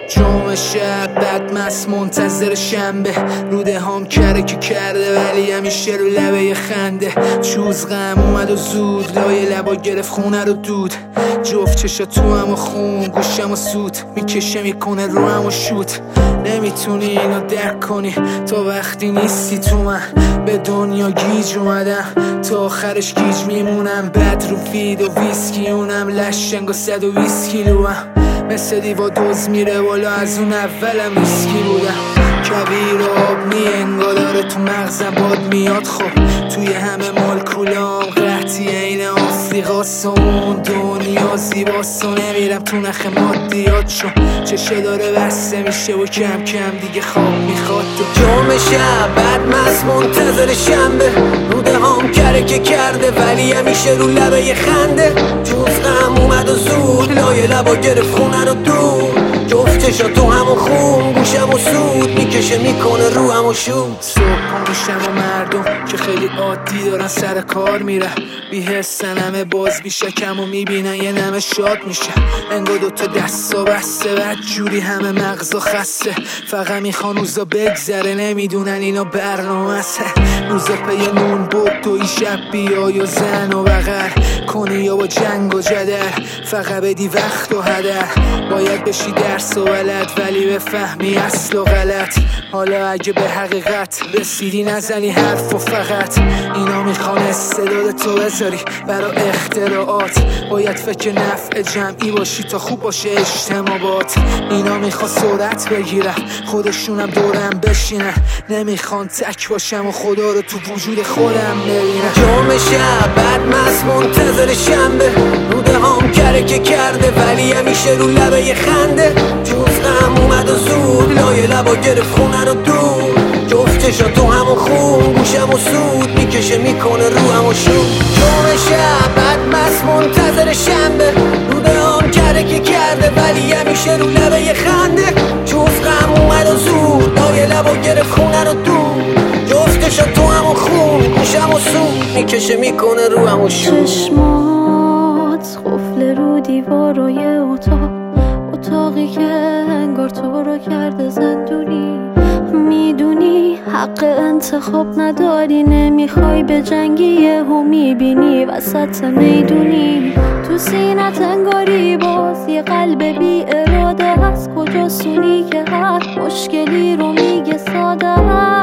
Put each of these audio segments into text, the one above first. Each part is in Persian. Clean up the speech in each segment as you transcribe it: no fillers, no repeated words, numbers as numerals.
جمعه شب بد مست منتظر شنبه، روده هم کره که کرده ولی همیشه رو لبه خنده. چوز غم اومد و زود لای لبا گرفت خونه رو دود، جفت چشا تو هم و خون گوشم و سود میکشه میکنه رو هم و شوت. نمیتونی اینو درک کنی تا وقتی نیستی تو من، به دنیا گیج اومدم تا آخرش گیج میمونم. بد رو فید و ویسکی اونم لشنگ و 120 کیلو هم، مثل دیوا دوز میره والا از اون اولم ریسکی بودم. کویر و آب انگار داره تو مغزم باد میاد. خب توی همه مالکولام قحطی این آفریقاست و اون دنیا زیباست و نمیرم تو نخ مادیات، چون چشه داره بسته میشه و کم کم دیگه خواب میخواد. جمعه شب بعد مست منتظر شنبه، روده هم کره که کرده ولی همیشه رو لبه خنده. جوز غم اومد و زود لای لبا گرفت خونه رو دور، جفت چشا تو همون خون گوشم و سود میکشه میکنه رو هم و شود. صبح میشم و مردم که خیلی عادی دارن سر کار میرن، بی حسن همه باز بیشکم و میبینن یه نمه شاد میشه. انگار دوتا دستا بسته بد جوری همه مغزا خسته، فقط میخوان روزا بگذره نمیدونن اینا برنامه سه. روزا پی نون بود توی شب بیای و زن و بغل کنی یا با جنگ و جدل، فقط بدی وقت و هدر. باید بشی درس و ولد ولی بفهمی اصل و غلط. حالا اگه به حقیقت رسیدی نزنی حرف و فقط اینا میخوان استعداد تو بذاری برا اختراعات. باید فکر نفع جمعی باشی تا خوب باشه اجتماعات. اینا میخوان سرعت بگیرن خودشونم دورم بشینن، نمیخوان تک باشم و خدا رو تو وجود خودم ببینم. جمعه شب بعد مست منتظر شنبه، روده هم کره که کرده ولی همیشه رو لبه خنده. جوز غم اومد و زود لای لبا گرفت خونه رو دور، جفت چشا تو همون خون گوشم و سود میکشه میکنه رو هم و شود. جمعه شب بعد مست منتظر شنبه، روده هم کره که کرده ولی همیشه رو لبه خنده. جوز غم اومد و زود لای لبا گرفت خونه رو دور، جفت چشا تو همون خون گوشم و سود میکشه میکنه رو هم و شود. چشمات قفل رو دیوارای اتاقی که انگار تو رو کرده زندونی. میدونی حق انتخاب نداری، نمیخوای به جنگی و میبینی وسط میدونی. تو سینت انگاری باز یه قلب بی اراده هست، کجا سونی که هر مشکلی رو میگه ساده.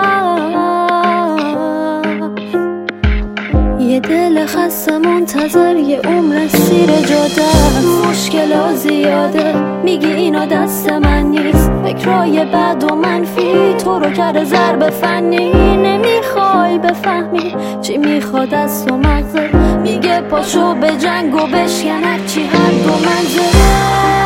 یه دل خسته منتظر یه عمر سیر جاده است، مشکل زیاده میگی اینا دست من نیست. فکرای بد و منفی تو رو کرده ضرب فنی، نمیخوای بفهمی چی میخواد از تو مغزه. میگه پاشو به جنگ و بشکن هرچی هر دو منزله.